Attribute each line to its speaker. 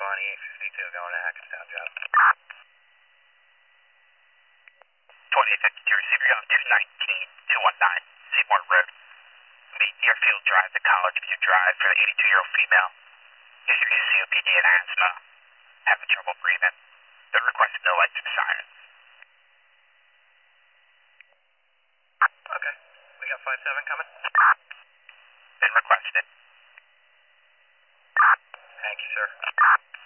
Speaker 1: on E852 going to Hackettstown, John.
Speaker 2: 2852 receiver, you're on 219, 219, Seymour Road. Meet Deerfield Drive, the College View Drive for the 82-year-old female. History of COPD and asthma. Having trouble breathing. They requested no lights or sirens.
Speaker 1: Okay. We got 5-7 coming.
Speaker 2: Been requested.
Speaker 1: Thank you, sir.